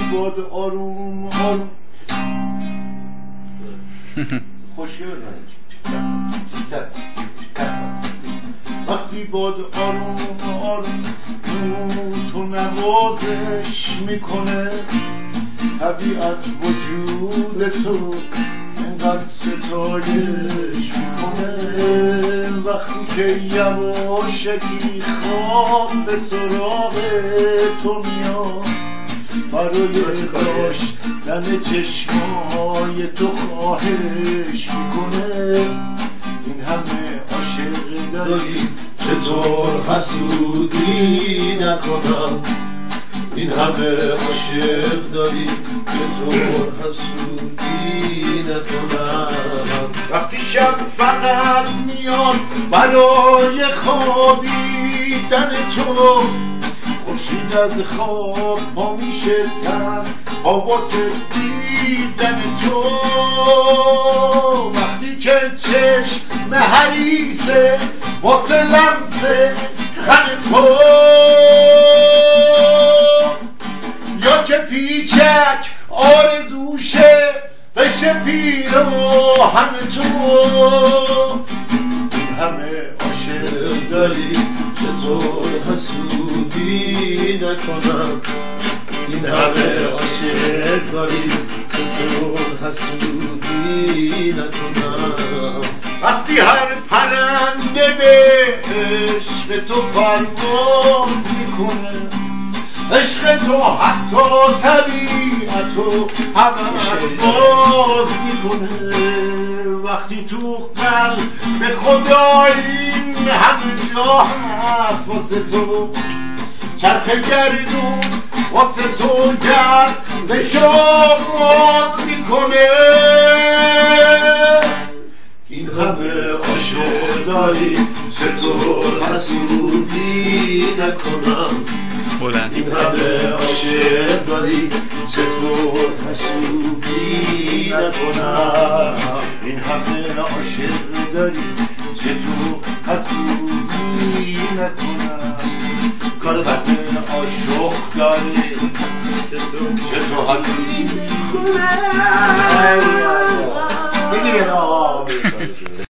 باد آروم آروم خوشگل بزنید وقتی باد آروم آروم تو نوازش میکنه طبیعت وجود تو اینقدر ستایش میکنه وقتی که یواشکی خواب به سراغ تو میاد برای داشتن چشمای تو خواهش میکنه این همه عاشق داری چطور حسودی نکنم این همه عاشق داری چطور حسودی نکنم وقتی شب فقط میاد برای خوابیدن تو خورشید از خواب پا میشه تنها واسه دیدن تو وقتی که چشم حریصه واسه لمس تن تو یا که پیچک آرزوشه بشه پیراهن تو این همه عاشق داری چطور حسودی نکنم این همه عاشق داری چطور حسودی نکنم وقتی هر پرنده به عشق تو پرواز میکنه عشق تو حتی طبیعتو هوس باز میکنه وقتی تو قلب خدا این همه جا هست واسه تو چرخ گردون واسه تو گردش آغاز میکنه این همه عاشق داری چطور حسودی نکنم این همه عاشق داری چطور حسودی نکنم این همه عاشق داری چطور حسودی نکنم کار همه عاشق داری چطور حسودی نکنم